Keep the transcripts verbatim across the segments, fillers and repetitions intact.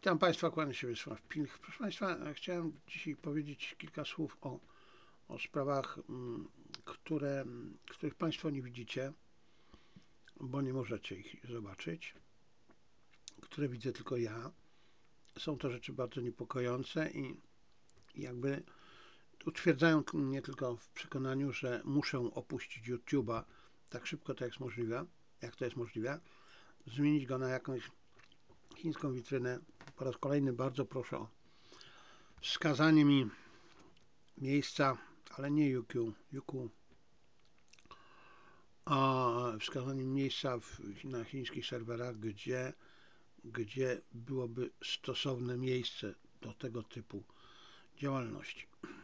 Witam Państwa, kłaniam się Wiesław Pilch. Proszę Państwa, chciałem dzisiaj powiedzieć kilka słów o, o sprawach, które, których Państwo nie widzicie, bo nie możecie ich zobaczyć, które widzę tylko ja. Są to rzeczy bardzo niepokojące i jakby utwierdzają mnie tylko w przekonaniu, że muszę opuścić YouTube'a tak szybko, to jest możliwe, jak to jest możliwe, zmienić go na jakąś chińską witrynę. Po raz kolejny bardzo proszę o wskazanie mi miejsca, ale nie Youku, Youku, a wskazanie miejsca w, na chińskich serwerach, gdzie, gdzie byłoby stosowne miejsce do tego typu działalności.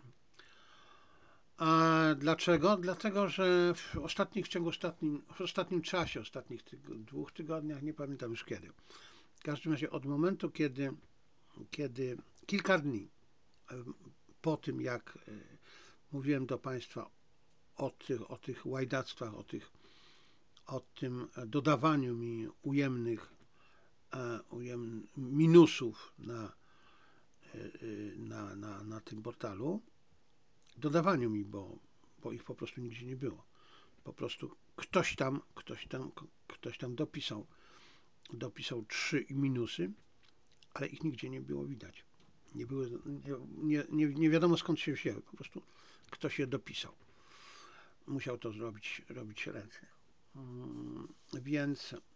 A dlaczego? Dlatego, że w ostatnich, w ciągu ostatnim, w ostatnim czasie, ostatnich tyg dwóch tygodniach, nie pamiętam już kiedy, w każdym razie od momentu, kiedy, kiedy kilka dni po tym, jak mówiłem do Państwa o tych, o tych łajdactwach, o, tych, o tym dodawaniu mi ujemnych ujem, minusów na, na, na, na tym portalu, dodawaniu mi, bo, bo ich po prostu nigdzie nie było. Po prostu ktoś tam, ktoś tam, ktoś tam dopisał, dopisał trzy minusy, ale ich nigdzie nie było widać. Nie, były, nie, nie, nie wiadomo skąd się wzięły, po prostu ktoś je dopisał. Musiał to zrobić, robić ręcznie. Więc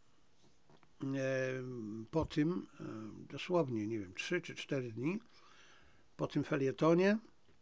po tym, dosłownie, nie wiem, trzy czy cztery dni, po tym felietonie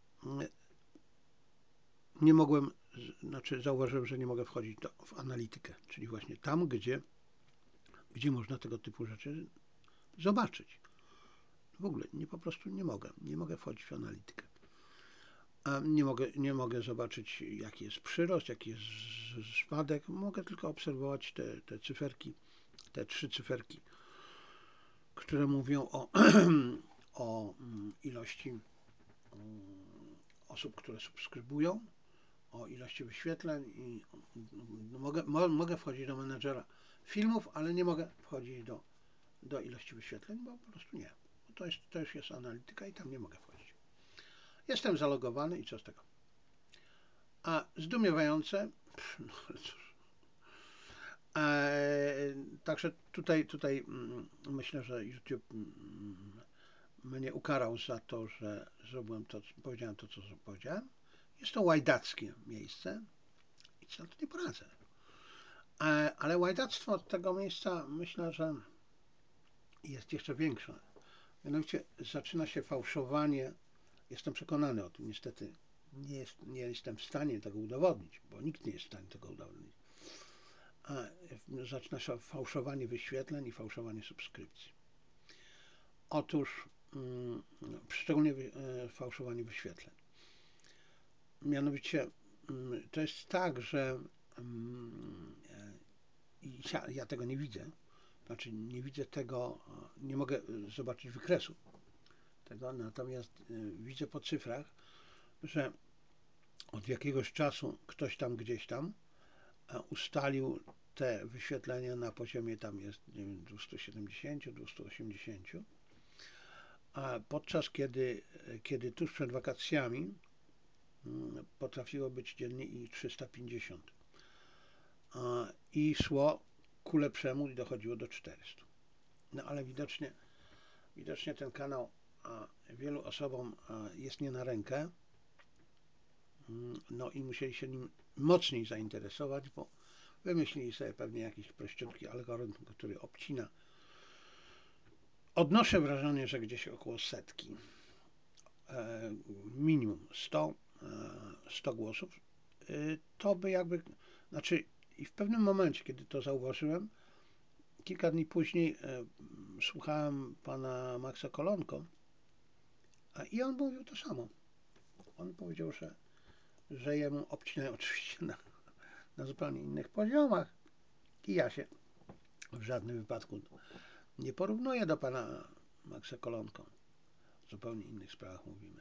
nie mogłem, znaczy zauważyłem, że nie mogę wchodzić do, w analitykę, czyli właśnie tam, gdzie, gdzie można tego typu rzeczy zobaczyć. W ogóle nie, po prostu nie mogę, nie mogę wchodzić w analitykę. A nie mogę, nie mogę zobaczyć, jaki jest przyrost, jaki jest spadek. Mogę tylko obserwować te, te cyferki, te trzy cyferki, które mówią o, o ilości osób, które subskrybują, o ilości wyświetleń i mogę, mo, mogę wchodzić do menedżera filmów, ale nie mogę wchodzić do, do ilości wyświetleń, bo po prostu nie. To, jest, to już jest analityka i tam nie mogę wchodzić. Jestem zalogowany i co z tego? A zdumiewające, no ale cóż. E, także tutaj, tutaj myślę, że YouTube mnie ukarał za to, że zrobiłem to, powiedziałem to, co powiedziałem. Jest to łajdackie miejsce i co na to nie poradzę. E, ale łajdactwo od tego miejsca myślę, że jest jeszcze większe. Mianowicie zaczyna się fałszowanie. Jestem przekonany o tym, niestety nie, jest, nie jestem w stanie tego udowodnić, bo nikt nie jest w stanie tego udowodnić. A zaczyna się fałszowanie wyświetleń i fałszowanie subskrypcji. Otóż mm, szczególnie fałszowanie wyświetleń. Mianowicie mm, to jest tak, że mm, ja, ja tego nie widzę, znaczy nie widzę tego, nie mogę zobaczyć wykresu tego, natomiast widzę po cyfrach, że od jakiegoś czasu ktoś tam gdzieś tam ustalił te wyświetlenia na poziomie tam jest, nie wiem, dwieście siedemdziesiąt, dwieście osiemdziesiąt, a podczas kiedy, kiedy tuż przed wakacjami potrafiło być dziennie i trzysta pięćdziesiąt i szło ku lepszemu i dochodziło do czterystu. No ale widocznie, widocznie ten kanał wielu osobom jest nie na rękę, no i musieli się nim mocniej zainteresować, bo wymyślili sobie pewnie jakiś prościutki algorytm, który obcina. Odnoszę wrażenie, że gdzieś około setki, minimum sto, sto głosów, to by jakby, znaczy i w pewnym momencie, kiedy to zauważyłem, kilka dni później słuchałem pana Maxa Kolonko i on mówił to samo. On powiedział, że, że jemu obcinają oczywiście na, na zupełnie innych poziomach i ja się w żadnym wypadku nie porównuję do pana Maxa Kolonko. W zupełnie innych sprawach mówimy.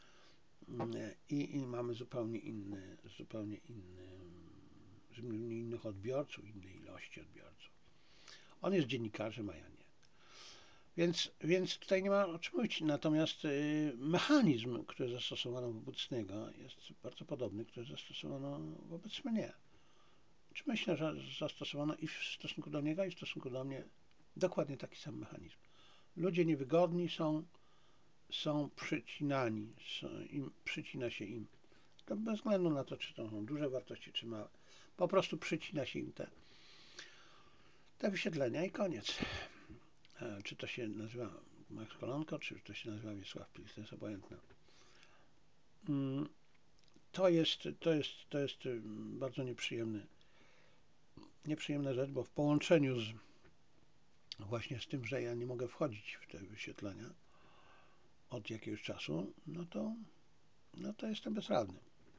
I, i mamy zupełnie inny, zupełnie inny, zupełnie innych odbiorców, innej ilości odbiorców. On jest dziennikarzem, a ja nie. Więc, więc tutaj nie ma o czym mówić. Natomiast y, mechanizm, który zastosowano wobec niego, jest bardzo podobny, który zastosowano wobec mnie. Czy myślę, że zastosowano i w stosunku do niego, i w stosunku do mnie dokładnie taki sam mechanizm. Ludzie niewygodni są, są przycinani, są im, przycina się im. To bez względu na to, czy to są duże wartości, czy małe. Po prostu przycina się im te, te wyświetlenia i koniec. E, Czy to się nazywa Max Kolonko, czy to się nazywa Wiesław Pils, to jest obojętne. Mm, To jest, to jest, to jest mm, bardzo nieprzyjemny, nieprzyjemna rzecz, bo w połączeniu z właśnie z tym, że ja nie mogę wchodzić w te wyświetlenia od jakiegoś czasu, no to, no to jestem bezradny.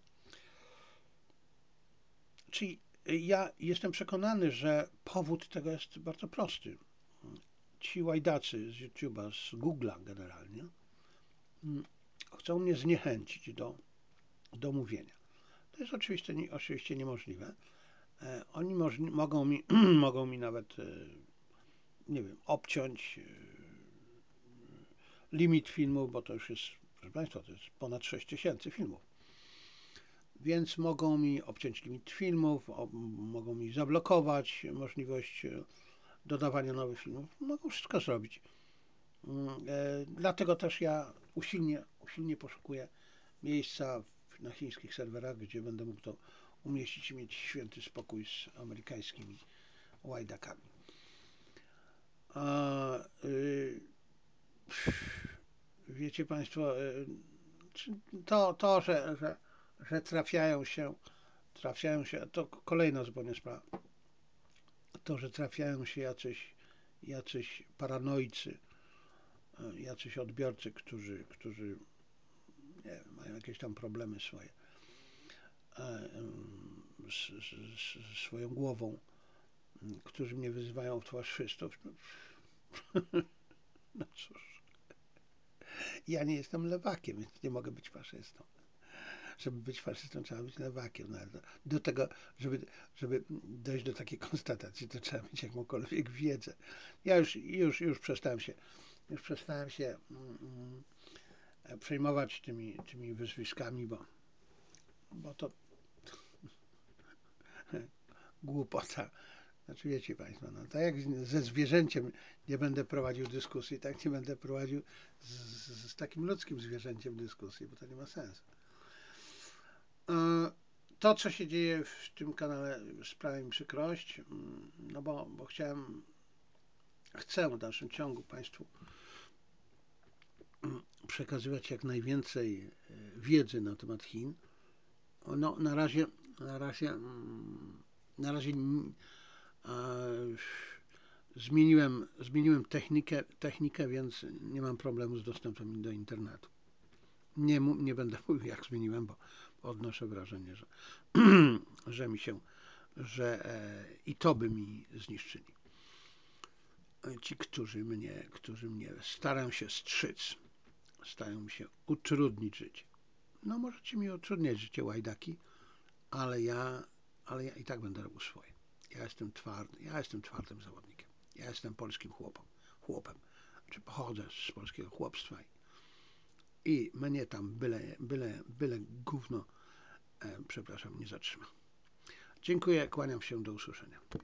Czyli ja jestem przekonany, że powód tego jest bardzo prosty. Ci łajdacy z YouTube'a, z Google'a generalnie, mm, chcą mnie zniechęcić do, do mówienia. To jest oczywiście, nie, oczywiście niemożliwe. E, Oni możli, mogą, mi, mogą mi nawet, e, nie wiem, obciąć e, limit filmów, bo to już jest, proszę Państwa, to jest ponad sześć tysięcy filmów. Więc mogą mi obciąć limit filmów, o, mogą mi zablokować możliwość e, dodawania nowych filmów. Mogą wszystko zrobić. Mm, e, Dlatego też ja usilnie, usilnie poszukuję miejsca w, na chińskich serwerach, gdzie będę mógł to umieścić i mieć święty spokój z amerykańskimi łajdakami. A, y, wiecie Państwo, y, to, to że, że, że trafiają się, trafiają się, to kolejna zupełnie sprawa, to, że trafiają się jacyś, jacyś paranoicy, y, jacyś odbiorcy, którzy, którzy nie wiem, mają jakieś tam problemy swoje e, z, z, z swoją głową, którzy mnie wyzywają w twarz faszystów. No cóż, ja nie jestem lewakiem, więc nie mogę być faszystą. Żeby być faszystą, trzeba być lewakiem. No, do tego, żeby, żeby dojść do takiej konstatacji, to trzeba mieć jakąkolwiek wiedzę. Ja już, już, już przestałem się, już przestałem się mm, mm, przejmować tymi, tymi wyzwiskami, bo, bo to głupota. Znaczy wiecie Państwo, no tak jak ze zwierzęciem nie będę prowadził dyskusji, tak nie będę prowadził z, z, z takim ludzkim zwierzęciem dyskusji, bo to nie ma sensu. To, co się dzieje w tym kanale, sprawia mi przykrość, no bo, bo chciałem, chcę w dalszym ciągu Państwu przekazywać jak najwięcej wiedzy na temat Chin. No, na razie, na razie, na razie zmieniłem, zmieniłem technikę, technikę, więc nie mam problemu z dostępem do internetu. Nie, nie będę mówił, jak zmieniłem, bo odnoszę wrażenie, że, że mi się, że e, i to by mi zniszczyli. Ci, którzy mnie, którzy mnie starają się strzyc, starają mi się utrudnić życie. No możecie mi utrudniać życie, łajdaki, ale ja, ale ja i tak będę robił swoje. Ja jestem twardy, ja jestem twardym zawodnikiem. Ja jestem polskim chłopem, chłopem. Znaczy pochodzę z polskiego chłopstwa i, i mnie tam byle, byle, byle gówno, e, przepraszam, nie zatrzyma. Dziękuję, kłaniam się, do usłyszenia.